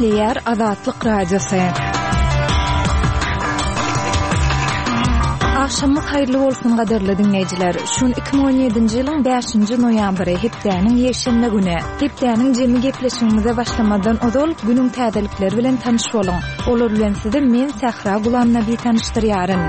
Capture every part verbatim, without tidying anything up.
isleýär Azatlyk radiosu. Akşamyk haýyrly bolsun gaderli dinleýijiler. Şun iki bin on ýedinji ýylyň beşinji noýambry hepdäniň ýeşenme güni. Hepdäniň jemi gepleşigimize başlamadan ozal günüň täzelikleri bilen tanyş boluň. Olar bilen sizi men Sahra Gulam Nabi tanışdyrýaryn.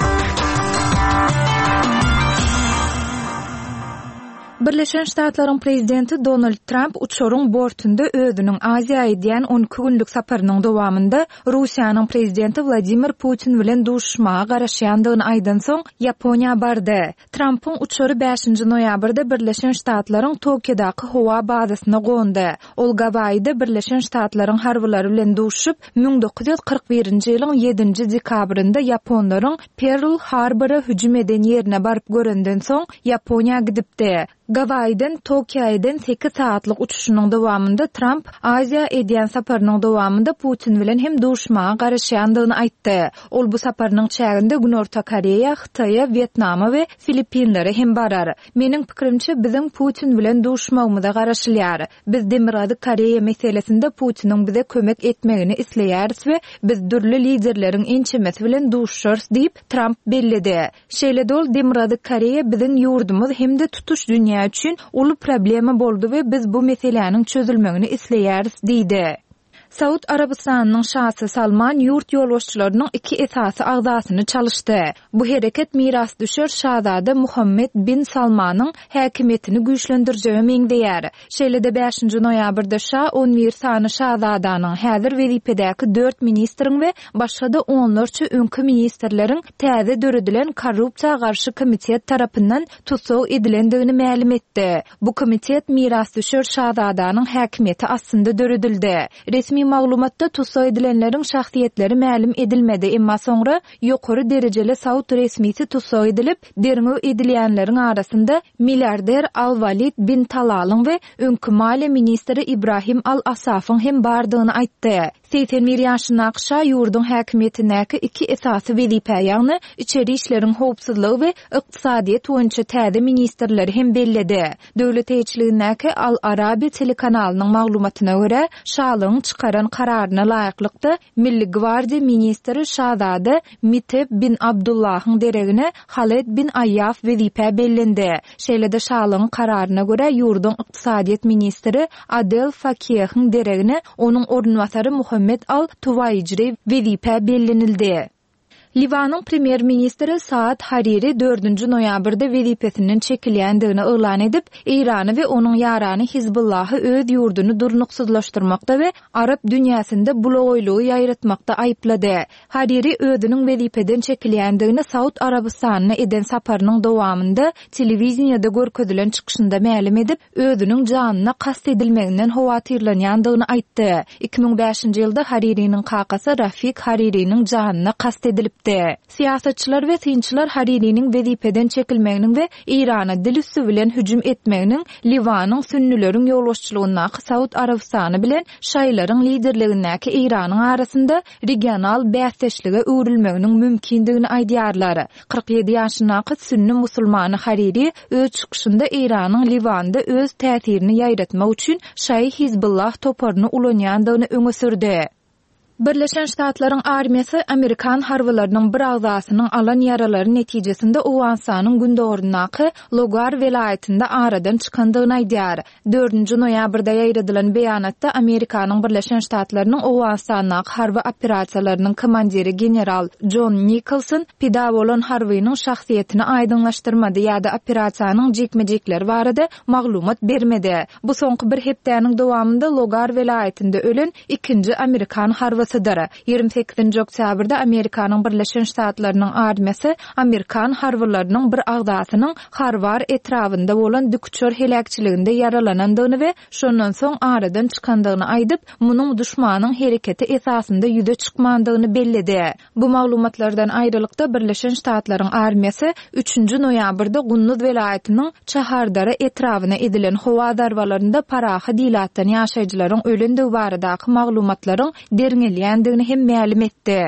Birleşen Ştatlaryň prezidenti Donald Trump uçoruň bortunda özüniň Aziýa diýen on iki günlük saparynyň dowamında Russiýanyň prezidenti Vladimir Putin bilen duşmaga garaşýandygyny aýdan soň Ýaponiýa bardy. Trumpyň uçory beşinji noýabrda Birleşen Ştatlaryň Tokiodaky howa bazasyna gondy. Ol Gawaiýda Birleşen Ştatlaryň harbylary bilen duşup bin dokuz ýüz kırk birinji ýylyň ýedinji dekabrynda Ýaponlaryň Pearl Harbory hüjüm eden ýerine baryp görenden soň Ýaponiýa gidipdi. Gawaiýdan Tokioýdan sekiz saatlyk uçuşunyň dowamında Trump Aziýa edýän saparynyň dowamında Putin bilen hem duşmaga garaşýandygyny aýtdy. Ol bu saparynyň çäginde Günorta Koreýa, Hytaýa, Vietnama we Filipinlere hem barar. Meniň pikirimçe biziň Putin bilen duşmagymyza garaşylýar. Biz Demirady Koreýa meselesinde Putiniň bize kömek etmegini isleýäris we biz dürli liderleriň ençemesi bilen duşşarys diýip Trump bellidi. Şeýle dol Demirady Koreýa biziň ýurdumyz hemde tutuş dünýä üçün ulu problemi boldy we biz bu meseleniň çözülmegini isleýäris diýdi. Saud Arabistanynyň şahsy Salman ýurt ýolbaşçylarynyň iki esasy agzasyny çalyşdy. Bu hereket miras düşer şahzada Muhammed bin Salmanyň häkimetini güýçlendirjegi meňdeýär. Şeýle-de beşinji noýabrda şah on bir sany şahzadanyň häzir wezipedäki dört ministriň we başga-da onlarça öňkü ministrleriň täze döredilen korrupsiýa garşy komitet tarapyndan tutsaw edilendigini ma'lum etdi. Bu komitet miras düşer şahzadanyň häkimeti aslynda döredildi. Resmi maglumatda tutsaw edilenleriň şahsiýetleri ma'lum edilmedi, emma soňra ýokary derejeli Saud resmisi tutsaw edilip, derňi edilýänleriň arasynda milliarder Al-Walid bin Talal'yň we öňkü maliýe ministri Ibrahim Al-Asafyň hem bardygyny aýtdy. seksen bir ýaşyna şah ýurdun häkimetindäki iki esasy wezipe ýagny içeri işleriň howpsuzlygy we ykdysadyýet boýunça täze ministrleri hem belledi. Döwlet eýçiligindäki Al-Arabi telekanalynyň maglumatyna görä, şahlyň çıkaran kararyna laýyklykda Milli Gwardiýa ministri Şahzada Miteb bin Abdullahyň deregine Khaled bin Ayyaf wezipe bellendi. Şeýle-de şahlyň kararyna görä ýurdun ykdysadyýet ministri Adel Fakihyň deregine onuň ornwasary Muhammed Al-Tuwayjiri wezipe bellenildi. Livanyň premier ministri Saad Hariri dördünji noýabrda wezipesinden çekilýändigini elan edip, Irany we onuň ýarany Hizbullahy öz ýurduny durnuksuzlaşdyrmakda we Arab dünýäsinde bulogoýlugy ýaýratmakda aýplady. Hariri özüniň wezipeden çekilýändigini Saud Arabistanyna eden saparynyň dowamında telewiziýada görkezülen çykyşynda ma'lum edip, özüniň janyna kast edilmeginden howatyrlanýandygyny aýtdy. iki bin beşinji ýylda Haririň kakasy Rafik Haririň janyna kast edilip Siýasatçylar we synçylar Haririň wezipeden çekilmeginiň we Irana dil üstü bilen hüjüm etmeginiň Livanyň sünnileriň ýolbaşçylygyna Saud Arabistany bilen şaýlaryň liderligindäki Iranyň arasynda regional bäsleşlige öwrülmeginiň mümkindigini aýdýarlar. kırk ýedi ýaşynaky sünni musulmany Hariri öz çykyşynda Iranyň Livanda öz täsirini ýaýratmak üçin şaý Hizbullah toparyny ulanýandygyny öňe sürdi. Birleşen Ştatlaryň armiýasy Amerikan harbylarynyň bir agzasynyň alan ýaralary netijesinde Owensanyň gündogrunaky Logar welaýatynda aradan çykandygyny aýdýar. dördünji noýabrda ýaýradylan beýanatda Amerikanyň Birleşen Ştatlarynyň Owensanyň harby operasiýalarynyň komandiri general John Nicholson pida bolan harbynyň şahsiýetini aýdynlaşdyrmady ýa-da operasiýanyň jekmejekleri barada maglumat bermedi. Bu soňky bir hepdäniň dowamında Logar welaýatynda ölen ikinji Amerikan harby ýygrimi sekizinji oktýabrda Amerikanyň Birleşen Ştatlarynyň armiýasy Amerikan harbylarynyň bir agzasynyň Harvar etrafynda bolan dükçör helakçiliginde yaralanandygyny we şondan soň aradan çykandygyny aýdyp, munyň duşmanyň hereketi esasynda ýüze çykmandygyny belledi. Bu maglumatlardan aýrylykda Birleşen Ştatlaryň armiýasy üçünji noýabrda Gunnuz welaýatynyň Çahardara etrafyna edilen howa darbalarynda parahy dilatdan ýaşaýjylaryň ölendigi baradaky maglumatlaryň derňelýändigini hem ma'lum etdi.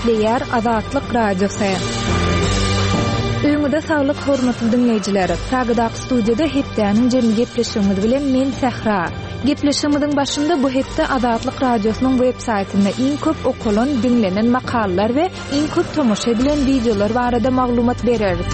Eşleýär Azatlyk Radiosu. Öňüňde saglyk hormatly dinleýijiler. Sagdak studiýada hepdäniň jemgy gepleşigimiz bilen men Sehra. Gepleşigimiziň başynda bu hepde Azatlyk Radiosynyň web saýtynda iň köp okulan, dinlenen makallalar we iň köp tomoşa edilen videolar barada maglumat bereriz.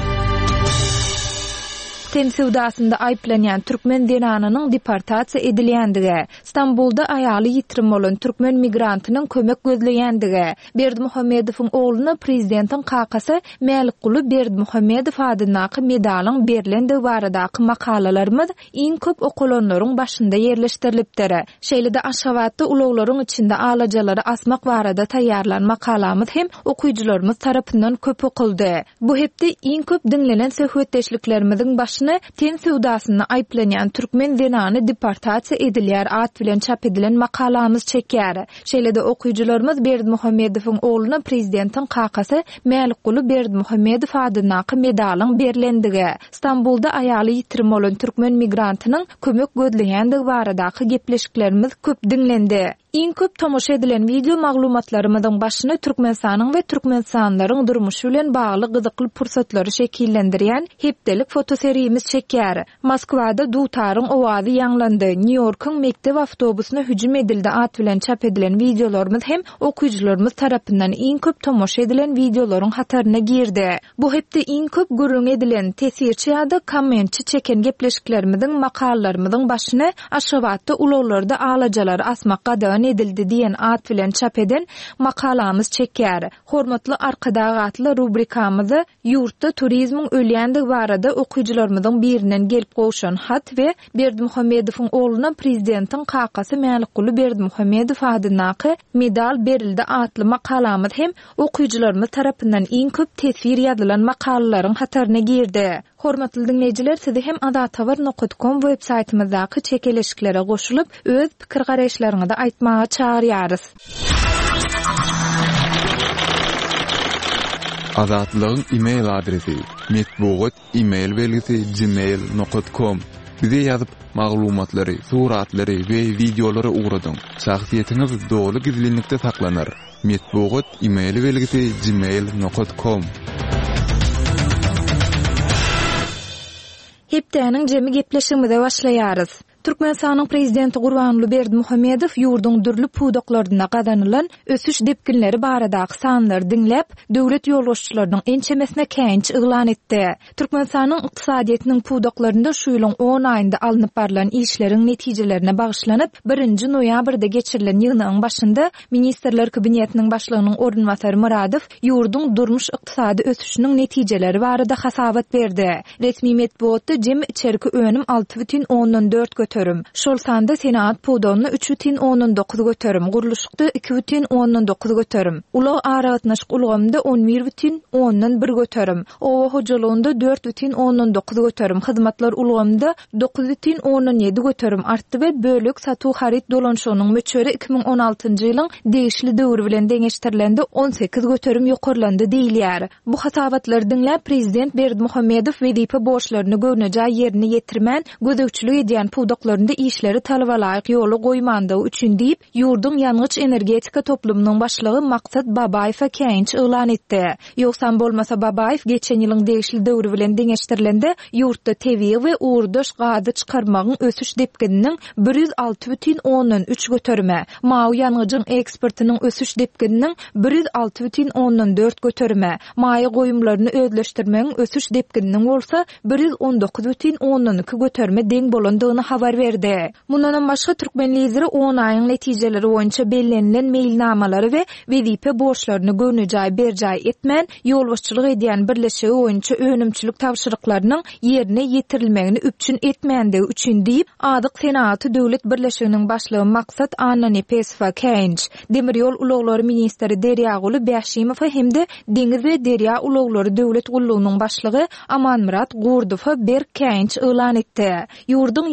Tem sevdasynda aýplanýan türkmen denanynyň deportasiýa edilýändigi, Stambulda aýaly ýitirim bolan türkmen migrantynyň kömek gözleýändigi, Berdimuhammedowyň ogluny prezidentiň kakasy Mälikguly Berdimuhammedow adynaky medalyň berilendigi baradaky makalalarymyz iň köp okulanlaryň başynda ýerleşdirilipdir. Şeýle-de Aşgabatda ulaglaryň içinde alajalary asmak barada taýýarlan makalamyz hem okuyjylarymyz tarapyndan köp okyldy. Bu hepde iň köp dinlenen söhbetdeşliklerimiziň başynda Ten sevdasyna aýplanýan türkmen denany deportasiýa edilýär at bilen çap edilen makalamyz çekýär. Şeýle-de okuyjylarymyz Berdimuhammedowyň ogluny prezidentiň kakasy Mälikguly Berdimuhammedow adynaky medalyň berilendigi, Stambulda aýaly ýitirim bolan türkmen migrantynyň kömek gözleýändigi baradaky gepleşiklerimiz köp dinlendi. Iň köp tomoşa edilen video maglumatlarymyzyň başyny Türkmenistanyň we türkmenistanylaryň durmuşy bilen bagly gyzykly pursatlary şekillendirýän hepdelik fotoseriyemiz çekýär. Moskwada dutaryň owazy ýanglandy. New Yorkyň mektep awtobusyna hüjüm edildi at bilen çap edilen videolarymyz hem okuyjylarymyz tarapyndan iň köp tomoşa edilen videolaryň hataryna girdi. Bu hepde iň köp görüň edilen tesirçi ýa-da kommentçi çeken gepleşiklerimizin makallalarymyzyň başyny Aşgabatda ulaglarda alajalar asmak gadawan edildi diýen at bilen çap eden makalamyz çekýär. Hormatly arkadagatly rubrikamyzy ýurtda turizmiň ölýändigi barada okuyjylarymyzyň birinden gelip goşan hat we Berdimuhammedowyň ogluny prezidentiň kakasy Mälikguly Berdimuhammedow adynaky medal berildi atly makalamyz hem okuyjylarymyz tarapyndan iň köp tesir ýazylan makalalaryň hataryna girdi. Hormatly dinleýijiler, sizi hem azathabar nokta com web saýtymyzdaky çekeleşiklere goşulyp öz pikir garaşlaryňyzy aýtmaga çağırýarys. Azatlygyň e-mail adresi metbuat e-mail belgisi gmail nokta com. Bize ýazyp maglumatlary, suratlary we videolary ugradyň. Şahsiýetiňiz dogly gizlilikde saklanır. Metbuat e-mail belgisi gmail nokta com. Hepdäniň jemi gepleşigimize başlaýarys. Türkmenistanyň prezidenti Gurbanuly Berdimuhammedow ýurdun dürli pudoklaryna gadanylan ösüş depkinleri baradaky sanlary dinläp, döwlet ýolbaşçylarynyň ençemesine käňç yglan etdi. Türkmenistanyň ykdysadyetiniň pudoklarynda şu ýylyň on aýynda alınıp barılan işleriň netijelerine bagyşlanyp birinji noýabrda geçirilen ýygynyň başynda Ministrler Kabinetiniň başlygynyň ornwatary Muradow ýurdun durmuş ykdysady ösüşiniň netijeleri barada hasabat berdi. Resmi metbuatda jemi içerki önüm alty бүтүн ондон dört götürüm. Şol sanda Senat pudonuny üç бүтүн ондон dokuz götürüm. Guruluşykda iki бүтүн ондон dokuz götürüm. Ulag aragatnaşyk ulgamda on bir бүтүн ондон bir götürüm. Owa hojalygynda dört бүтүн ондон dokuz götürüm. Hyzmatlar ulgamda dokuz бүтүн ондон yedi götürüm. Artdy we bölük satu harit dolanşygynyň möçeri iki bin on altynjy ýylyň degişli döwür bilen deňeşdirilende on sekiz götürüm ýokarlandy diýilýär. Bu hasabatlary dinläp prezident Berdimuhammedow wezipe borçlaryny görnejä ýerine ýetirmän gözegçilik edýän pudoklarynda işleri talaba laýyk ýola goýmandygy üçin diýip ýurdun ýanyç energetika toplumynyň başlygy Maksat Babaýew käňç yglan etdi. Ýoksa bolmasa Babaýew geçen ýylyň degişli döwür bilen deňeşdirilende ýurtda tebiğ we uğurdaş gazy çykarmagyň ösüş depkininiň bir yüz alty бүтүн ондон üç götürme, mawy ýanyjyň eksportynyň ösüş depkininiň bir yüz alty бүтүн ондон dört götürme, maýy goýumlaryny özleşdirmegiň ösüş depkininiň bolsa bir yüz on dokuz бүтүн ондон iki götürme deň bolandygyny habar berdi. Mundan başga türkmen lideri on aýyň netijeleri boýunça bellenlen mailnamalary we wezipe borçlaryny görnejä berjä etmän ýolbaşçylyk edýän birleşigi boýunça önümçilik tapşyryklarynyň ýerine ýetirilmegini üpçün etmändige üçin diýip adyk Senaty döwlet birleşiginiň başlygy Maksat Ananepesova käňç Demirýol ulaglary ministri Derýaguly Bäşimow hemde Deňiz we Derýa ulaglary döwlet gullugynyň başlygy Amanmurat Gurdow bir käňç yglan etdi. Ýurdun ýanyç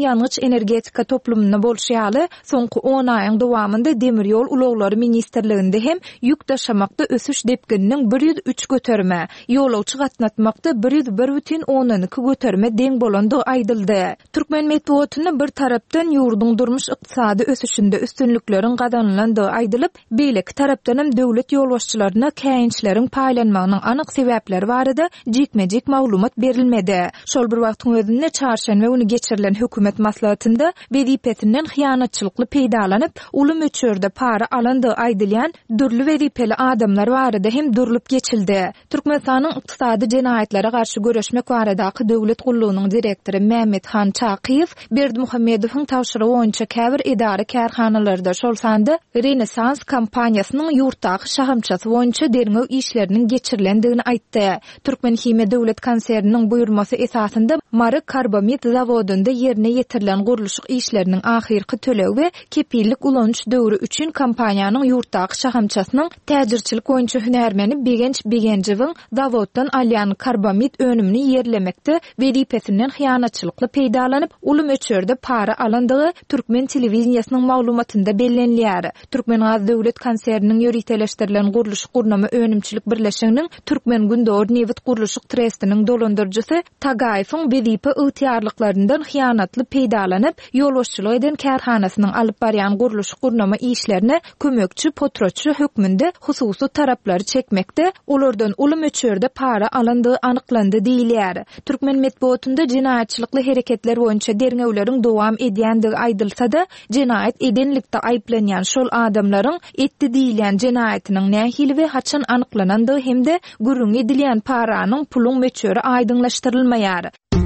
energetika toplumuna bolşýaly soňky on aýyň dowamında Demiryol Ulaglary Ministrliginde hem ýük taşamakda ösüş depgininiň bir ýüz üç göterme, ýolawçy gatnatmakda bir ýüz bir бүтүн ондон iki göterme deň bolandygy aýdyldy. Türkmen medeniýetine bir tarapdan ýurduň durmuş ykdysady ösüşinde üstünlikleriň gadanlandygy aýdylyp, beýleki tarapdan hem döwlet ýolbaşçylaryna käýinçleriň paýlanmagynyň anyk sebäpleri barada jekmejek maglumat berilmedi. Şol bir wagtyň özünde çarşamba güni geçirilen hökümet maslahatynda wezipetinden hyýanatçylykly peýdalanyp, uly möçörde para alandygy aýdylýan dürli wezipeli adamlar barada hem durulup geçildi. Türkmenistanyň ykdysady jenaýatlere garşy göreşmek baradaky döwlet gullugynyň direktori Mehmet Han Çakyýew Berdimuhammedowyň tawşyrygy boýunça käbir idara kärhanalarynda şol sanda Renesans kampaniýasynyň ýurtdaky şahamçasy boýunça derňew işleriniň geçirilendigini aýtdy. Türkmen Hime Döwlet Konserniniň buýurmasy esasynda Marı Karbamid zawodunda ýerine ýetirilen gurulşyk işleriniň ahyrky tölew we kepillik ulanç döwrü üçin kompaniýanyň ýurtdaky şahamçasynyň täjirçilik boýunça hünärmeni Begenç Begenjewiň zawoddan alýan karbamid önümini ýerlemekde wezipetinden hyýanatçylykly peýdalanyp, uly möçörde para alandygy Türkmen telewizionysynyň maglumatynda bellenilýär. Türkmen Gaz Döwlet Konserniniň ýöriteleşdirilen gurulşyk gurnama önümçilik birleşiginiň Türkmen Gündor Newit gurulşyk trestiniň dolandyrjysy Tagaýewiň wezipe ygtyýarlyklaryndan hyýanatly peýdalanyp, ýolbaşçylyk eden kärhanasynyň alyp barýan gurulşyk gurnama işlerine kömekçi potroçy hökmünde hususy taraplary çekmekde, olardan uly möçörde para alandygy anyklandy diýilýär. Türkmen medeniýetinde jinaýatçylykly hereketler boýunça derňewleriň dowam edýändigi aýdylsa-da, jinaýat edenlikde aýplanýan şol adamlaryň etdi diýilen jinaýatynyň nähili we haçan anyklanandygy hemde gürrüň edilýän paranyň puluň möçöri aýdynlaşdyrylmaýar.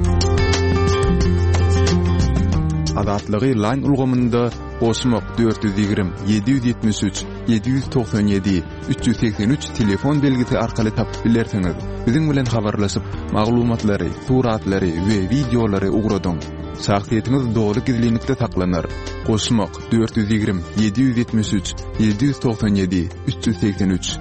Adatlygy line ulgamynda Osmok dört yüz yirmi yedi yüz yetmiş üç yedi yüz doksan yedi üç yüz seksen üç telefon belgisi arkaly tapyp bilersiňiz. Biziň bilen habarlaşyp maglumatlary, suratlary we videolary ugradyň. Şahsiýetiniz dogry gizlilikde saklanır. Osmok dört yüz yirmi yedi yüz yetmiş üç yedi yüz doksan yedi üç yüz seksen üç.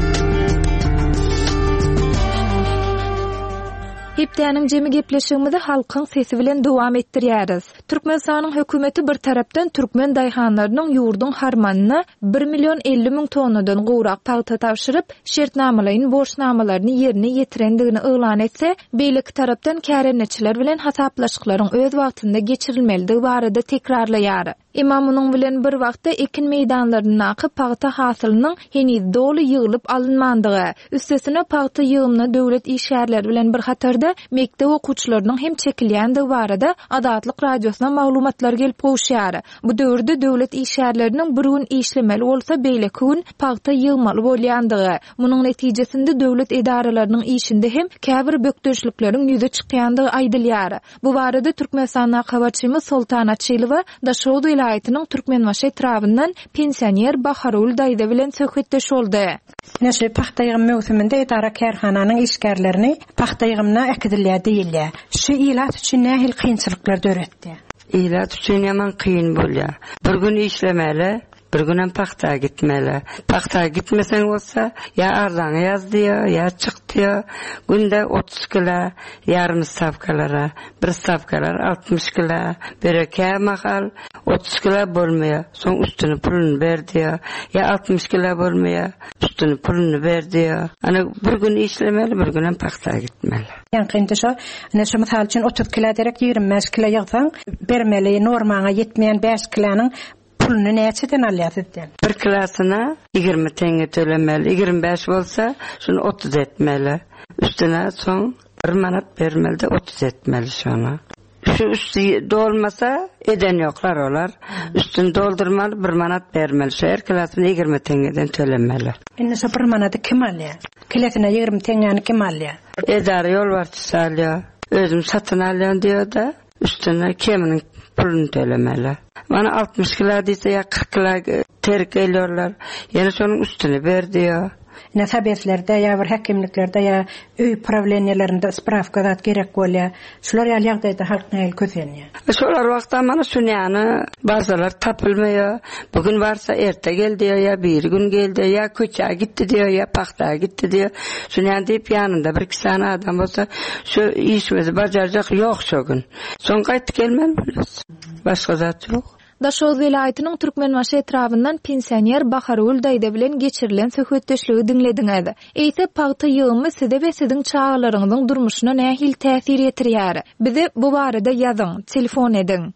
Hepdäniň jemi gepleşigimizi halkyň sesi bilen dowam etdirýäris. Türkmenistanyň hökümeti bir tarapdan türkmen daýhanlarynyň ýurduň harmanyna bir million elli ming tonnadan gowrak paýta tawşyryp, şertnamalaryň borçnamalaryny ýerine ýetirendigini öýlan etse, beýleki tarapdan kärenetçiler bilen hasaplaşyklaryň öz wagtynda geçirilmeligi barada tekrarlaýar. Imam munyň bilen bir wagtda ekin meýdanlaryny akyp paýta hasylynyň heniz doly ýygylyp alynmandygy, üstesine paýta ýygymyna döwlet işgärleri bilen bir hatarda mektep okuwçylarynyň hem çekilýändigi barada Adatlyk radiosyna maglumatlar gelip goşýar. Bu döwürde döwlet işgärleriniň bir gün işlemeli bolsa beýleki gün paýta ýygmaly bolýandygy, munyň netijesinde döwlet edaralarynyň işinde hem käbir bökdürçlikleriň ýüze çykýandygy aýdylýar. Bu barada Türkmenistanyň habarçymy Sultana Çylywa Daşow vilayatynyň Türkmenbaşy etrabyndan pensioner Baharul daýda bilen söhbetdeş boldy. Näşe paxta ýygym möwsüminde edara kärhananyň işgärlerini paxta ýygymyna ekdilýär diýilýär. Şu ilat üçin nähil kynçylyklar döretdi. İlat üçin ýaman kyn bolýar. Bir gün işlemeli, bir günem paxta gitmeli. Paxta gitmesen bolsa, ya ardan ýazdyýar, ya çykdyýar. Günde otuz kilo, yarım stavkalara, bir stavkalar altmış kilo, bereke mahal otuz kilo bolmaýar. Soň üstüne pulunu berdiýär. Ya altmış kilo bolmaýar, üstüne pulunu berdiýär. Ana bir gün işlemeli, bir günem paxta gitmeli. Yani kıyında şu, ne şu misal için otuz kilo derek yirmi beş kilo yığsan, bermeli normana yetmeyen beş kilonun pulunu näçeden alýarsyň? Bir kilosyna ýygrimi teňe tölemeli. ýygrimi beş bolsa, şunu otuz etmeli. Üstüne soň bir manat bermeli de otuz etmeli şonu. Şu üstü dolmasa eden ýoklar olar. Üstüni doldurmaly bir manat bermeli. Şu her kilosyna ýygrimi teňeden tölemeli. Indi şu bir manaty kim alýar? Kilosyna ýygrimi teňäni kim alýar? Edara ýolbarçysy alýar. Özüm satyn alýan diýär da, üstüne kiminiň pulunu tölemeli. Bana altmış kilo diýse ya kırk kilo terk edýärler. Ýene şonuň üstüne berdiýär. Ne tabetlerde ya bir hekimliklerde ya öy problemlerinde spravkadat gerek bolýar. Şular ýaly ýagdaýda halk näil közenýär. Şolar wagtda mana şunyany bazarlar tapylmaýar. Bugün barsa erte geldi ya bir gün geldi ya köçä gitdi diýär ya paxta gitdi diýär. Şunyan diýip ýanynda bir kisana adam bolsa şu işimizi bajarjak ýok şu gün. Soň gaýtyp gelmeli bolas. Başga zat ýok. Daşoz vilayatynyň Türkmenbaşy etrafyndan pensioner Baharul daýda bilen geçirilen söhbetdeşligi diňlediňiz. Eýse paxta ýygymy size we siziň çağalaryňyzyň durmuşyna nähil täsir etirýär? Bize bu barada ýazyň, telefon ediň.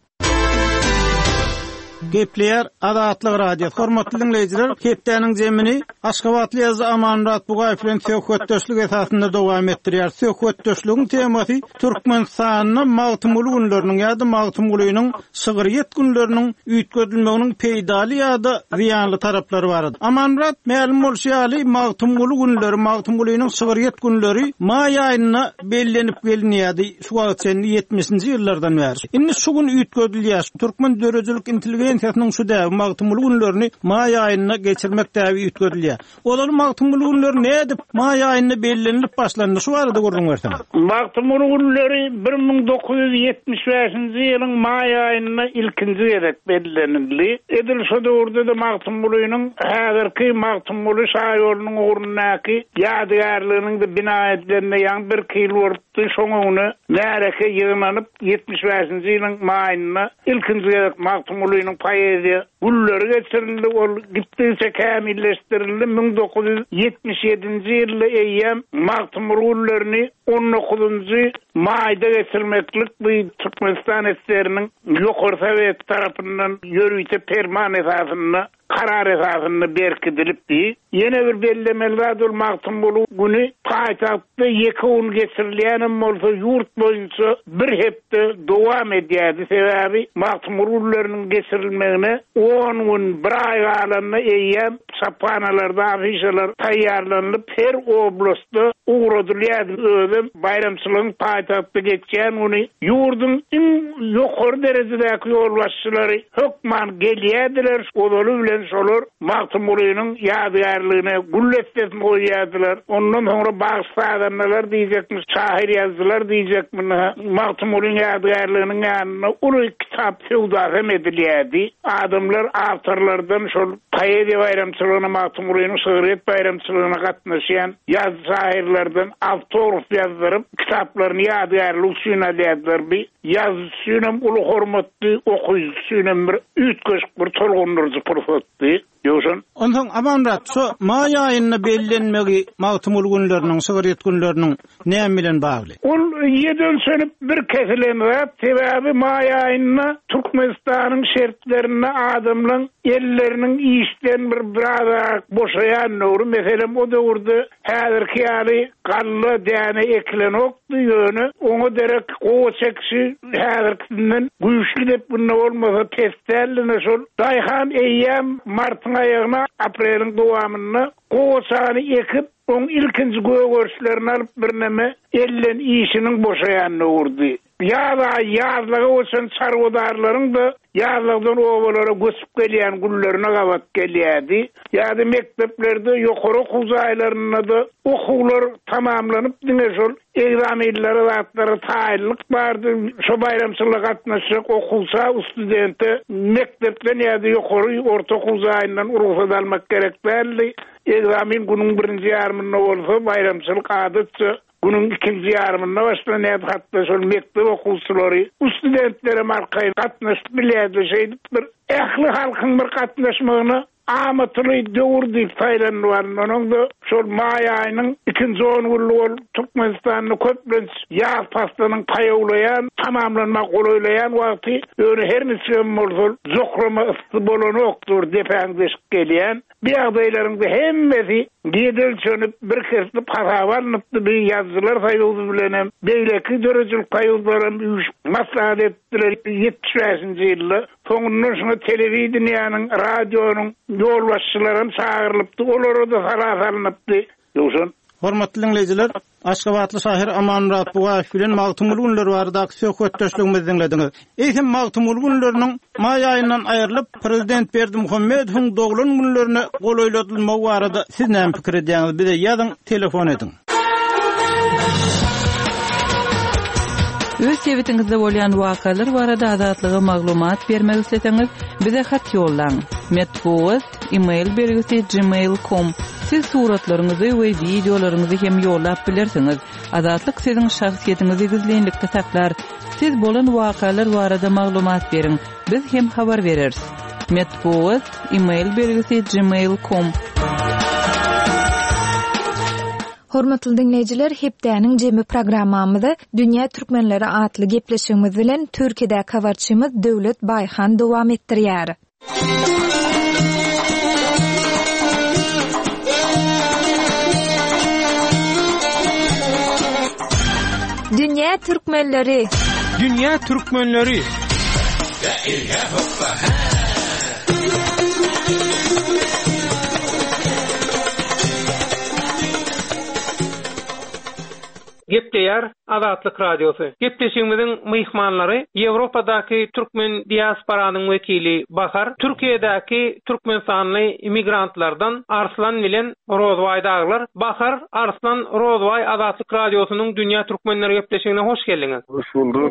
Gepler Adatlyk radio. Hormatly dinleýijiler, hepdeniň jemini Aşgabatly ýazy Amanrat Bugaýew söhbetdeşlik esasynda dowam etdirýär. Söhbetdeşligiň temasy Türkmenistanyň magtymly günleriniň ýa-da magtymlygynyň şygyryet günleriniň üýtgedilmeginiň peýdaly ýa-da ziýanly taraplary bar. Amanrat ma'lum bolýaly magtymly günleri, magtymlygynyň şygyryet günleri may aýyna bellenip gelinýärdi. Şu wagtda ýetmişinji ýyllardan bäri. Indi şu gün üýtgedilýär. Türkmen dörejilik intelligensiýasynyň şu däw magtymly günlerini may aýyna geçirmek däwi üýtgedilýär. Olar magtymly günler nädip may aýyna bellenip başlandy? Şu barada görüň bersen. Magtymly günleri bir ming dokuz ýüz ýetmiş beşinji ýylyň may aýyna ilkinji gerek bellenildi. Edil şu döwürde de magtymlygynyň häzirki magtymly şaýyrynyň ornunaky ýadygarlygynyň da bina edilen ýa bir kil wurtdy şoňuny näreke ýygmanyp ýetmiş beşinji ýylyň maýyna ilkinji gerek magtymlygynyň poeziýa gulleri geçirildi, ol gitdiňçe kämilleşdirildi. ming dokuz ýüz ýetmiş ýedinji ýylda eýýäm magtymly gullerini on dokuzunjy maýda geçirmeklik bu Türkmenistan esleriniň ýokary sowet tarapyndan ýörüýte perman esasyna karar esasında berkidilipdi. Yine bir bellemeli ol magtymly güni paýtagtda iki gün geçirilýän bolsa ýurt boýunça bir hepde dowam edýärdi. Sebäbi magtymly günleriniň geçirilmegine on gün bir ay galanyna eýýäm sapanalarda afişalar taýýarlanyp her oblastda uğradylýardy. Özüm bayramçylygyň paýtagtda geçýän güni ýurdun iň ýokary derejedäki ýolbaşçylary hökman gelýärdiler. Odaly bilen şolor magtymlygynyň ýadygarlygyna gulletip goýýardylar. Ondan soňra bagşladanlar diýjekmi, şahyr ýazdylar diýjekmi, magtymlygyň ýadygarlygynyň ýanyna uly kitap feodazm edilýärdi. Adamlar awtorlardan şol poeziýa bayramçylygyna, magtymlygynyň şygyryet bayramçylygyna gatnaşýan ýaz şahyrlardan awtor ýazdyryp kitaplaryny ýadygarlyk üçin alýardylar. Bir ýaz üçin uly hormatly okuýjy üçin bir üýtgeşik bir tolgundyryjy profetdi. Ýoşun. Ondan Amanrat şu may aýyna bellenmegi magtymly günleriniň, şygyryet günleriniň näme bilen bagly? Ol ýeden sönüp bir kesilenýär. Sebäbi may aýyna Türkmenistanyň şertlerine adamlaryň elleriniň işden bir biraz boşaýan nöwri. Meselem o döwürde häzirki ýaly gally däne eklenokdy ýöne. Oňa derek gowa çekişi häzirkinden güýçli dep bundan bolmasa testelline şol daýhan eýýäm martyň aýagyna apreliň dowamyna gowaçany ekip oň ilkinji göwörçlerini alyp birneme ellen işiniň boşaýanyny urdy. Ýa-da ýazlygy üçin çarwadarlaryň da ýazlygdan owalara göçüp gelýän gullerini gabat gelýärdi. Ýa-da mekteplerde ýokary okuwçylaryna da okuwlar tamamlanyp diňe şol egzamenlere zatlary taýinlik bardy. Şo bayramçylyk gatnaşyk okuwça studente mektepden ýa-da ýokary orta okuwçylygyndan urusat almak gerek belli. Egzamin günüň birinji ýarmyna bolsa bayramçylyk adatça günüň ikinji ýarmyna başlanýar. Hatda şol mektep okuwçylary studentlere markaýy gatnaşyp bilýärdi. Şeýdip bir ähli halkyň bir gatnaşmagyna amatyly döwürdi taýlanýar. Onunda şol may aýynyň ikinji on günlük Türkmenistanyň köplenç ýaz pastanyň paýawlayan, tamamlanmak golaýlayan wagty öňe her neçe morzul zokrama ysty bolanokdur depäňdeşik gelýän. Bir ýagdaýlaryňda hemmesi giýdil çönüp bir kesip parawalnypdy. Bir ýazgylar saýlady bilen beýleki dörejilik paýawlaryň maslahat etdiler ýetmiş beşinji ýylda. Soňundan şuna telewizionyanyň, radionyň ýolbaşçylaryň çağırlypdy. Olary da salat alınıpdy. Ýoşun Hormatly dinleyijiler, Aşgabatly şahyr Amanmurat Bugaýew bilen magtymly günler baradaky söhbetdeşligimizi dinlediňiz. Eýsem magtymly günleriniň may aýyndan aýrylyp prezident Berdimuhammedowyň doglan günlerine golaýladylmagy barada siz näme pikir edýäňiz? Bize ýazyň, telefon ediň. Öz sebetiňizde bolýan wakalar barada azatlyga maglumat bermek isleseňiz, bize hat ýollaň. Metbuat, email bergisi gmail dot com. Siz suratlaryňyzy we videolaryňyzy hem ýollap bilersiňiz. Azatlyk siziň şahsiýetiniňizi gizlenlikde saklar. Siz bolan wakalar barada maglumat beriň. Biz hem habar bereriz. Metbuat, email bergisi gmail dot com. Hormatly dinleyijiler, hepdäniň jemi programmamyzda Dünýä türkmenleri atly gepleşigimiz bilen Türkiýede habarçymyz Döwlet Baýhan dowam etdirýär. Dünýä türkmenleri Dünýä türkmenleri Gepleýär Azatlyk radiosu. Gepleşigimiziň myhmanlary Ýewropadaky türkmen diasporanyň wekili Bahar, Türkiýedäki türkmen sanly immigrantlardan Arslan bilen Rozway daglar. Bahar, Arslan, Rozway Azatlyk radiosynyň Dünýä türkmenleri gepleşigine hoş geldiňiz. Hoş bulduk.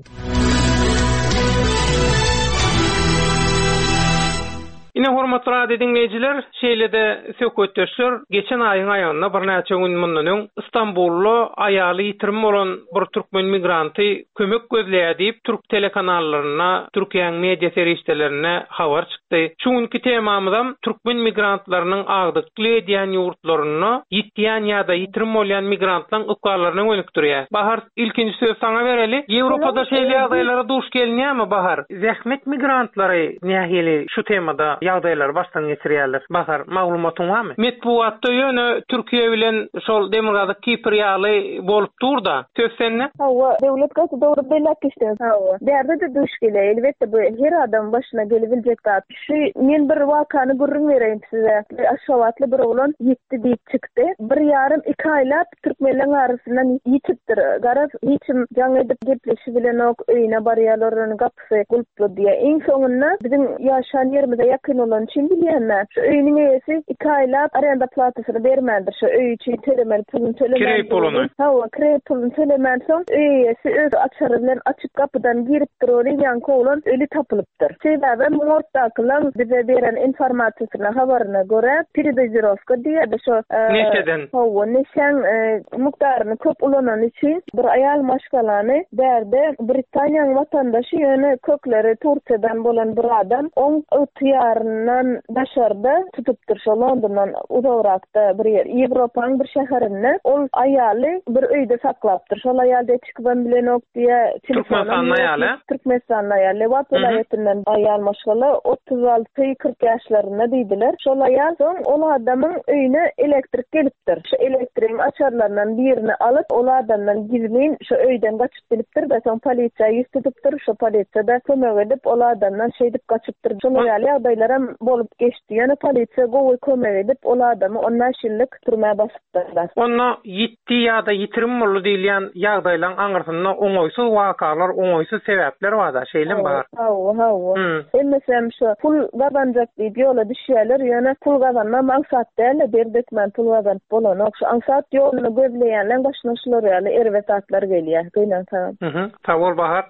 Ine hormatly radio dinleyijiler, şeýlede söhbetdeşler geçen aýyň aýagyna bir näçe gün mundan İstanbullu aýaly ýitirim bolan bir türkmen migranty kömek gözleýär diýip türk telekanallaryna, Türkiýanyň media serişdelerine habar çykdy. Şuňky temamyzam türkmen migrantlarynyň agdykly diýen ýurtlaryna ýitýän ýa-da ýitirim bolan migrantlaryň ukalaryny önükdirýär. Bahar, ilkinji söz saňa bereli. Ýewropada şeýle ýagdaýlara duş gelýärmi Bahar? Zähmet migrantlary nähili şu temada ýagdaýlar başdan geçirýärler. Bahar, maglumatyň barmy? Metbuatda ýöne Türkiýe bilen şol demirgazda Kipr ýaly bolup durda. Söz sende? Hawa, döwlet gaty dogry belak işler. Hawa. Derde de duş gelýär. Elbetde bu her adam başyna gelebiljek zat. Şu men bir wakany gurrun bereyim size. Aşawatly bir oglan ýetdi diýip çykdy. bir ýarym iki aýlap türkmenler arasyndan ýitipdir. Garaz hiçim jaň edip gepleşi bilen ok öýüne barýarlaryny gapsy gulpdy diýe. Iň soňunda biziň ýaşan ýerimize ýakyn olan için bilýänler. Şu öýüniň eýesi iki aýlap arenda platasyny bermädir. Şu öýü üçin telemel pulun telemel. Kirey pulunu. Hawa, kirey pulun telemel soň öýü eýesi öz açary bilen açyp kapydan girip durýar, ýa-ni oglan öli tapylypdyr. Sebäbi mortdakylar bize beren informasiýasyna habaryna görä Piridozirovka diýär şu neçeden? Hawa, neçen mukdaryny köp ulanan için bir aýal maşgalany berde Britaniýanyň watandaşy ýöne kökleri Turkiýadan bolan bir adam on ýaryndan başarda tutupdyr şu Londondan uzagrakda bir ýer, Ýewropanyň bir şäherinde ol aýaly bir öýde saklapdyr. Şol aýalda çykyban bilen ok diýe Türkmenistan aýaly. Türkmenistan aýaly Wat vilayetinden aýal maşgala otuz alty kırk ýaşlarynda diýdiler. Şol aýal soň ol adamyň öýüne elektrik gelipdir. Şu elektriğin açarlarından birini alıp ol adamdan gizlin şu öýden gaçyp bilipdir da soň polisiýa ýetipdir. Şu polisiýa da kömek edip ol adamdan şeýdip gaçypdyr. Şol aýaly ýagdaýlaram bolup geçdi. Ýani polisiýa gowy kömek edip ol adamy on beş ýyllyk türmäge basypdyrlar. Onda ýitdi ýa-da ýitirim boldy diýilýän ýagdaýlaryň aňyrsyna oňoýsuz wakalar, oňoýsuz sebäpler bar da, şeýle mi bar? Hawa, hawa. Emesem şu pul gazanjak diýip ýola düşýärler, ýöne pul gazanma maksat däl, berdek men pul gazanyp bolan. Şu maksat ýoluny gözleýänler başyna şular ýaly erwetatlar gelýär. Gynan tamam. Mhm. Sawol Bahar.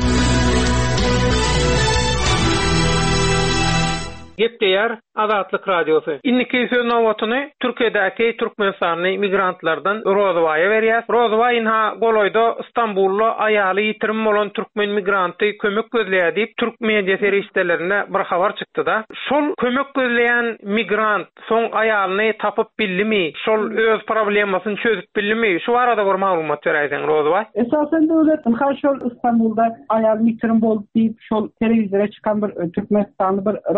Gepleýär Azatlyk radiosu. Inniki söz nowatyny Türkiýedäki türkmen sanly migrantlardan Rozwaýa berýär. Rozway ha goloýda İstanbullu aýaly ýitirim bolan türkmen migranty kömek gözleýär diýip türk media serişdelerine bir habar çykdy da. Şol kömek gözleýän migrant soň aýalyny tapyp bildimi? Şol öz problemasyny çözüp bildimi? Şu arada bir maglumat berýärsiň Rozway. Esasen döwletin ha şol İstanbulda aýaly ýitirim bolup diýip şol telewizora çykan bir türkmen sanly bir raýatymyz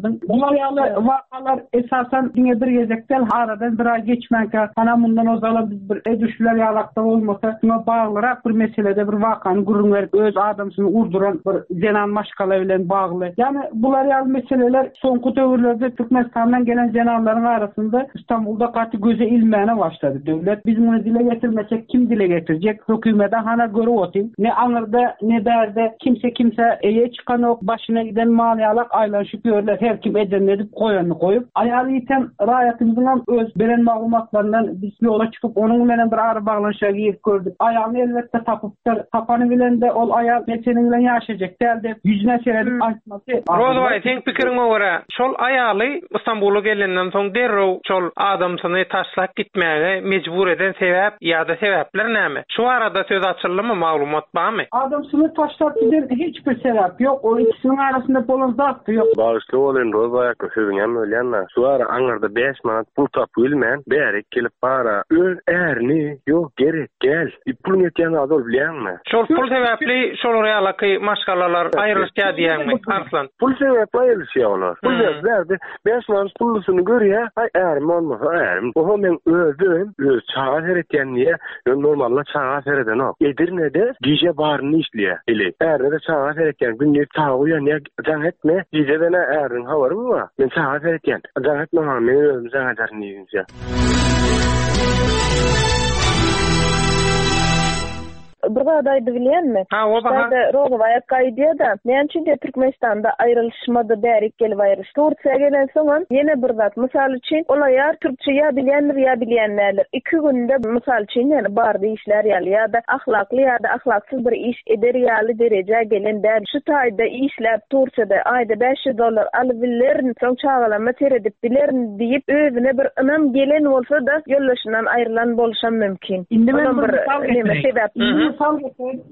aldırdın. Bu ayalı vakalar esasen dine bir gezektel aradan bir ay geçmenke ana bundan o zaman biz bir edüşler yalakta olmasa buna bağlarak bir meselede bir vakanı gurun verip öz adamsını urduran bir zenan maşkala bilen bağlı. Yani bular yal meseleler sonku dövrlerde Türkmenistan'dan gelen zenanların arasında İstanbul'da katı göze ilmeyene başladı devlet. Biz bunu dile getirmesek kim dile getirecek? Hükümete hana göre otin. Ne anırda ne derde kimse kimse eye çıkan ok başına giden maniyalak aylanışıp görürler. Her kim eden edip koyanını koyup. Ayalı iten rayatimizden öz beren malumatlarından biz yola çıkıp onun bilen bir ağrı bağlanışa giyip gördük. Ayağını elbette tapıp tapanı bilen de ol ayağı mesenin bilen yaşayacak. Delde yüzüne seyredip açması. Rozvay, tenk pikirime göre şol ayalı İstanbul'a gelenden soň derrew şol adamsyny taşlap gitmäge mecbur eden sebäp ýa-da sebäpler näme? Şu arada söz açyldymy, maglumat barmy? Adamsyny taşlap giden hiçbir sebäp ýok. O ikisinin arasında bolan zat ýok. Bağışly bolan Rozvay sözüň hem ölýänler. Şu ara aňarda beş manat pul tapy bilmän, bärek kelip bara. Öz ärini ýok gerek gel. Pul netýän adam bilýänmi? Şol pul sebäpli şol realaky maşgalalar aýrylýa diýenmi? Arslan. Pul sebäpli aýrylýar. Pul sebäplerdi beş manat pulusyny görýär. Ay ärim olmasa ärim. O men özüm öz çağa seretýän diýe normalla çağa sereden ok. Edirnede gije barny işleýär. Eli ärde çağa seretýän günde çağa uýanýar jaň etme. Gijeden ärin habarmy bar? Men çağa seretýän. Jaň etme men özüm jaň ederni diýär. Brgadaydı bilenmi? Ha, o bahar. Rozovay akaýdy da, näçe Türkmenistan'da aýrylşmady bärik gelip aýryş. Turkiýa gelen soňam ýene bir zat. Mysal üçin, olaýar türkçe ýa bilýänler ýa bilýänler. iki günde mysal üçin ýene bardy işler ýaly ýa-da ahlakly ýa-da ahlaksız bir iş eder ýaly derejä gelen däl. Şu taýda işläp Turkiýada aýda beş yüz dollar alyp bilerin, soň çağalama teredip bilerin diýip özüne bir ynam gelen bolsa da ýollaşyndan aýrylan bolşam mümkin. Indi men bir neme sebäp misal getirdim.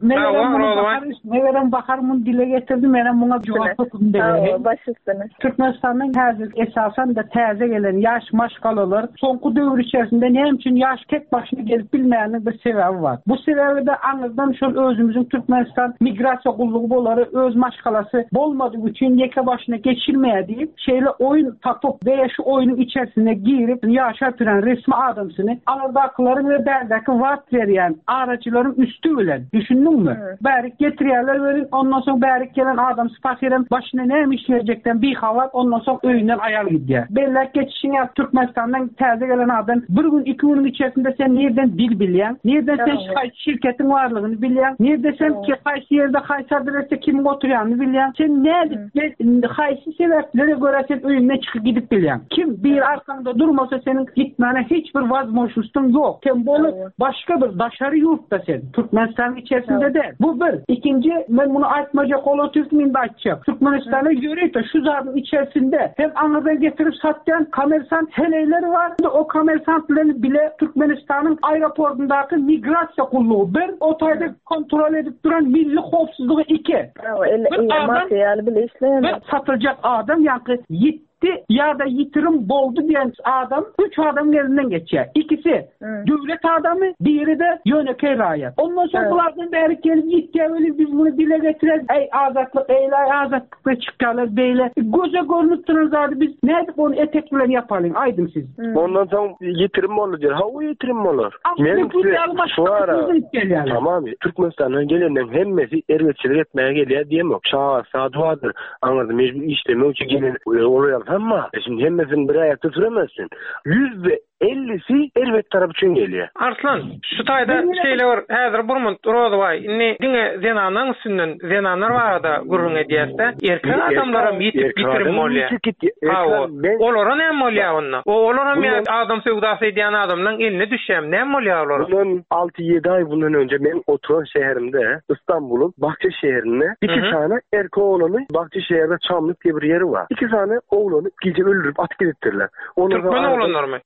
Meveren Baharmun dile getirdim. Menen buna cevap okudum dedi. Başüstüne. Türkmenistan'ın hazır esasen de taze gelen yaş maşgalalar sonku dövür içerisinde ne için yaş tek başına gelip bilmeyenin bir sebebi var. Bu sebebi de anladan şu özümüzün Türkmenistan migrasiya kulluğu boları öz maşgalası bolmadığı için yeke başına geçirmeye deyip şeyle oyun tapıp veya şu oyunun içerisine girip yaşa türen resmi adamsını anadakıların ve berdeki vaat veriyen aracıların üstü bilen. Düşündün mü? Evet. Bärik getirýärler verin, ondan soň bärik gelen adam spasirem başyna näme işleyecekden bir havat, ondan soň öýünden aýal gidýär. Bellek geçişin ýa Türkmenistandan täze gelen adam bir gün iki günün içerisinde sen nereden dil bilýän, nereden sen şirket şirketin varlygyny bilýän, nereden sen ki haýsy ýerde haýsy adresde kim oturýanyny bilýän, sen näde haýsy sebeplere göre sen öýünden çykyp gidip bilýän. Kim bir arkanda durmasa senin gitmene hiçbir vazmoşlukun ýok. Sen bolu başka bir daşary ýurtda sen Türkmenistan içerisinde evet. de. Bu bir. İkinci, ben bunu aytmaca kolu Türkmen'de açacağım. Türkmenistan'a göre de şu zarın içerisinde hem Anadolu'ya getirip satayan kamersant heleyleri var. O kamersantları bile Türkmenistan'ın aeroportundaki migrasya kulluğu. Bir, otayda kontrol edip duran milli hofsuzluğu iki. Evet, bir adam ve satılacak adam yani yitti ya da yitirim boldu diyen adam üç adam elinden geçiyor. İkisi hmm. devlet adamı, diğeri de yöneke rayet. Ondan sonra evet. bunlardan beri gelip gitti öyle biz bunu dile getiririz. Ey azatlık, eylay azatlıkla çıkarlar beyle. Göze görünüp dururlardı biz ne edip onu eteklerini yapalım. Aydın siz. Hmm. Ondan sonra yitirim olur diyor. Ha o yitirim olur. Aslında bu şu ara tamam Türkmenistan'dan gelenden hemmesi ervetçilik etmeye geliyor diyemem. Şaha, saduadır. Anladım. Mecbur işlemi için gelen oluyor. Ama şimdi hemmesini bir ayakta tutamazsın. Yüzde ellisi elbet taraf için geliyor. Arslan, şu tayda şeyler var. Hazır burmun Rozovay. Ne dine zenanın üstünden zenanlar var da gurrun ediyeste. Erken adamlara yitip bitirim molya. Ha o. Olara ne molya onna? O olara mı adam sevdası ediyen adamdan eline düşeyim. Ne molya olara? Bunun altı yedi ay bundan önce ben oturan şehrimde İstanbul'un Bahçeşehir'inde iki tane erkek oğlanı Bahçeşehir'de Çamlık diye bir yeri var. İki tane oğlanı gece öldürüp atık ettirdiler. Türkmen oğlanlar mı? Türkmen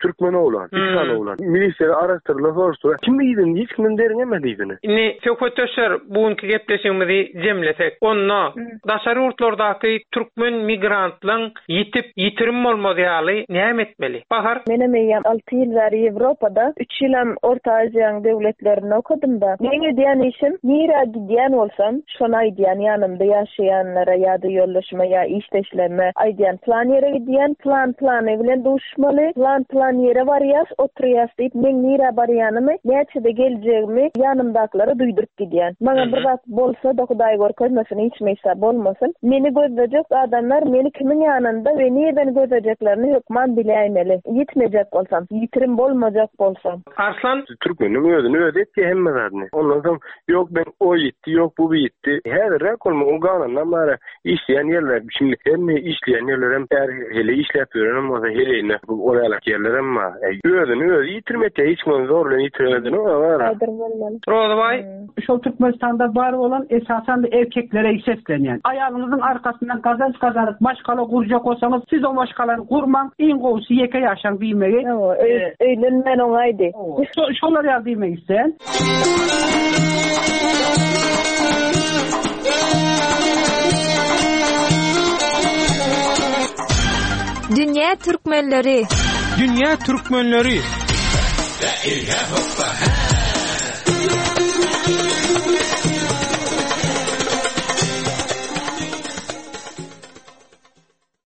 ulan, işan ulan. Milisleri araştırıla soruştura. Kim biýdin, hiç kimden deriňemediýini. Ni söhbetdeşler bugünkü gepleşigimizi jemlesek, onda daşary urtlardaky türkmen migrantlaryň yitip yitirim bolmadygy näme etmeli? Bahar, Mene meýem alty ýyl bäri Ýewropada, üç ýylam Orta Aziýanyň döwletlerini okudum da. Meňe diýen işim, nira gidýän bolsam, şonu aýdýan ýanymda ýaşaýanlara ýa-da ýollaşma ýa işleşleme aýdýan plan ýere gidýän, plan plany bilen duşmaly, plan plan ýere barýas, oturýas diýip meň nira barýanymy, näçede geljegimi ýanymdaklara duýduryp gidýän. Maňa bir wagt bolsa da Hudaý görkezmesin, hiç meýsa bolmasyn. Meni gözlejek adamlar meni kimin ýanynda we näden gözlejeklerini hökman bilýärmeli. Yitmejek bolsam, yitirim bolmajak bolsam. Arslan, Türkmenin özünü ödetdi hemme zaten. Ondan soň yok ben o yitti, yok bu yitti. Her rakolma o ganandan bara işleyen yerler. Şimdi hemme işleyen yerler hem her hele işlepiyor ama o da hele oraya yerler ama özünü ödü yitirmekte hiç mi zorla yitirmedin o var. Rozabay, Şol Türkmenistan'da var olan esasen de erkeklere seslenýän. Ayağınızın arkasından kazanç kazanıp maşkala kuracak olsanız siz o maşkaları kurman, in goýsy ýeke ýaşan diýmegi. Öýlenmen oňaýdy. Şolar ýa diýmek isen. Dünya türkmenleri. Dünya türkmenleri.